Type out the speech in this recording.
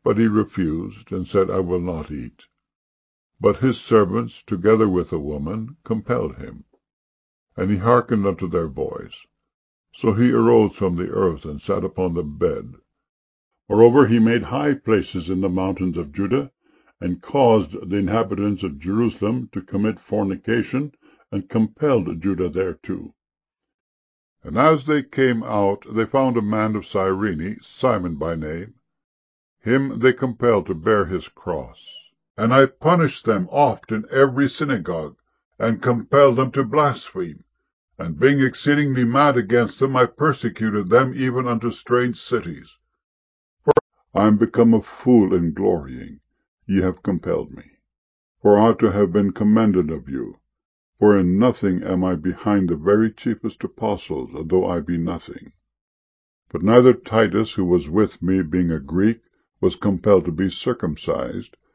But he refused, and said, I will not eat. But his servants, together with a woman, compelled him. And he hearkened unto their voice. So he arose from the earth, and sat upon the bed. Moreover, he made high places in the mountains of Judah, and caused the inhabitants of Jerusalem to commit fornication, and compelled Judah thereto. And as they came out, they found a man of Cyrene, Simon by name. Him they compelled to bear his cross. And I punished them oft in every synagogue, and compelled them to blaspheme. And being exceedingly mad against them, I persecuted them even unto strange cities. For I am become a fool in glorying. Ye have compelled me. For I ought to have been commended of you. For in nothing am I behind the very chiefest apostles, though I be nothing. But neither Titus, who was with me, being a Greek, was compelled to be circumcised,